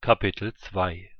Kapitel 2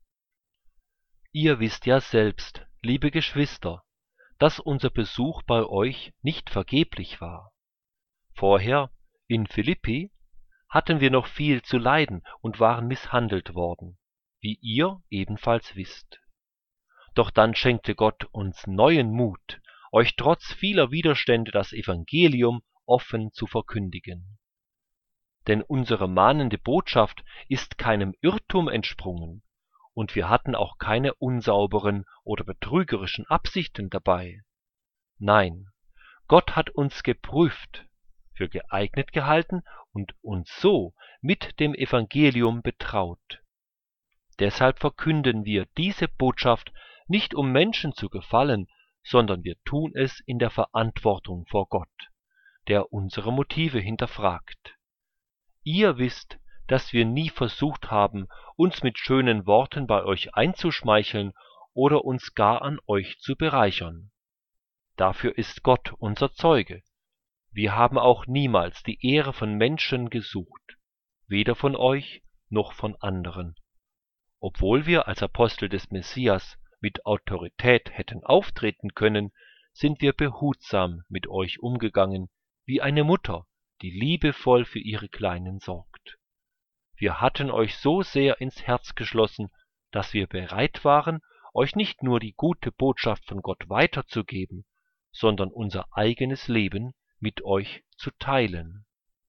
Ihr wisst ja selbst, liebe Geschwister, dass unser Besuch bei euch nicht vergeblich war. Vorher, in Philippi, hatten wir noch viel zu leiden und waren misshandelt worden, wie ihr ebenfalls wisst. Doch dann schenkte Gott uns neuen Mut, euch trotz vieler Widerstände das Evangelium offen zu verkündigen. Denn unsere mahnende Botschaft ist keinem Irrtum entsprungen, und wir hatten auch keine unsauberen oder betrügerischen Absichten dabei. Nein, Gott hat uns geprüft, für geeignet gehalten und uns so mit dem Evangelium betraut. Deshalb verkünden wir diese Botschaft nicht, um Menschen zu gefallen, sondern wir tun es in der Verantwortung vor Gott, der unsere Motive hinterfragt. Ihr wisst, dass wir nie versucht haben, uns mit schönen Worten bei euch einzuschmeicheln oder uns gar an euch zu bereichern. Dafür ist Gott unser Zeuge. Wir haben auch niemals die Ehre von Menschen gesucht, weder von euch noch von anderen. Obwohl wir als Apostel des Messias mit Autorität hätten auftreten können, sind wir behutsam mit euch umgegangen, wie eine Mutter, die liebevoll für ihre Kleinen sorgt. Wir hatten euch so sehr ins Herz geschlossen, dass wir bereit waren, euch nicht nur die gute Botschaft von Gott weiterzugeben, sondern unser eigenes Leben mit euch zu teilen.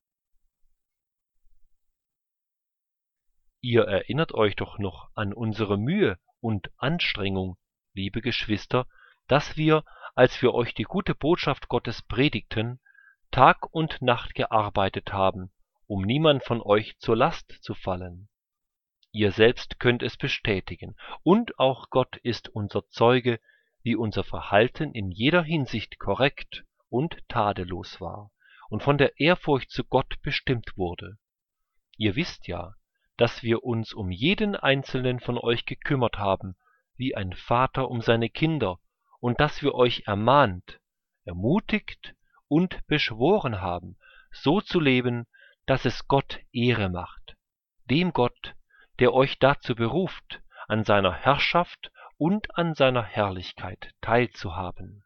Ihr erinnert euch doch noch an unsere Mühe und Anstrengung, liebe Geschwister, dass wir, als wir euch die gute Botschaft Gottes predigten, Tag und Nacht gearbeitet haben, um niemand von euch zur Last zu fallen. Ihr selbst könnt es bestätigen, und auch Gott ist unser Zeuge, wie unser Verhalten in jeder Hinsicht korrekt und tadellos war und von der Ehrfurcht zu Gott bestimmt wurde. Ihr wisst ja, dass wir uns um jeden einzelnen von euch gekümmert haben, wie ein Vater um seine Kinder, und dass wir euch ermahnt, ermutigt und beschworen haben, so zu leben, dass es Gott Ehre macht, dem Gott, der euch dazu beruft, an seiner Herrschaft und an seiner Herrlichkeit teilzuhaben.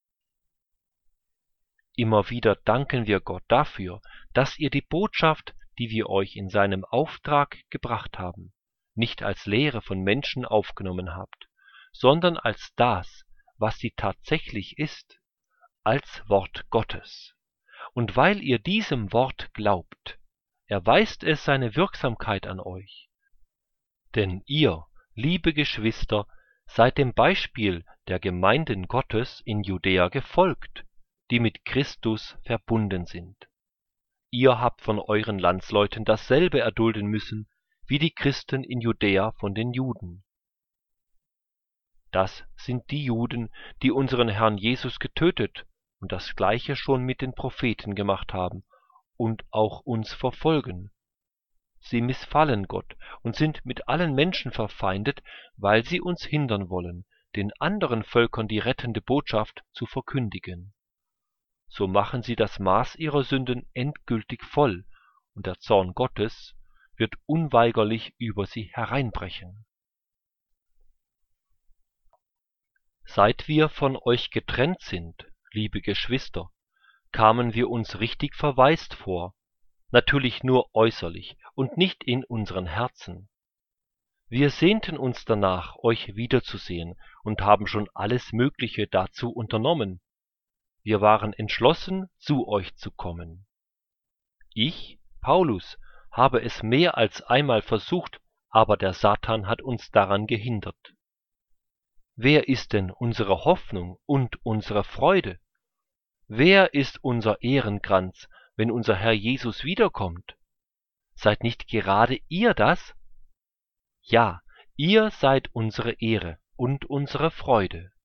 Immer wieder danken wir Gott dafür, dass ihr die Botschaft, die wir euch in seinem Auftrag gebracht haben, nicht als Lehre von Menschen aufgenommen habt, sondern als das, was sie tatsächlich ist, als Wort Gottes. Und weil ihr diesem Wort glaubt, erweist es seine Wirksamkeit an euch. Denn ihr, liebe Geschwister, seid dem Beispiel der Gemeinden Gottes in Judäa gefolgt, die mit Christus verbunden sind. Ihr habt von euren Landsleuten dasselbe erdulden müssen, wie die Christen in Judäa von den Juden. Das sind die Juden, die unseren Herrn Jesus getötet und das Gleiche schon mit den Propheten gemacht haben und auch uns verfolgen. Sie missfallen Gott und sind mit allen Menschen verfeindet, weil sie uns hindern wollen, den anderen Völkern die rettende Botschaft zu verkündigen. So machen sie das Maß ihrer Sünden endgültig voll, und der Zorn Gottes wird unweigerlich über sie hereinbrechen. Seit wir von euch getrennt sind, liebe Geschwister, kamen wir uns richtig verwaist vor, natürlich nur äußerlich und nicht in unseren Herzen. Wir sehnten uns danach, euch wiederzusehen und haben schon alles Mögliche dazu unternommen. Wir waren entschlossen, zu euch zu kommen. Ich, Paulus, habe es mehr als einmal versucht, aber der Satan hat uns daran gehindert. Wer ist denn unsere Hoffnung und unsere Freude? Wer ist unser Ehrenkranz, wenn unser Herr Jesus wiederkommt? Seid nicht gerade ihr das? Ja, ihr seid unsere Ehre und unsere Freude.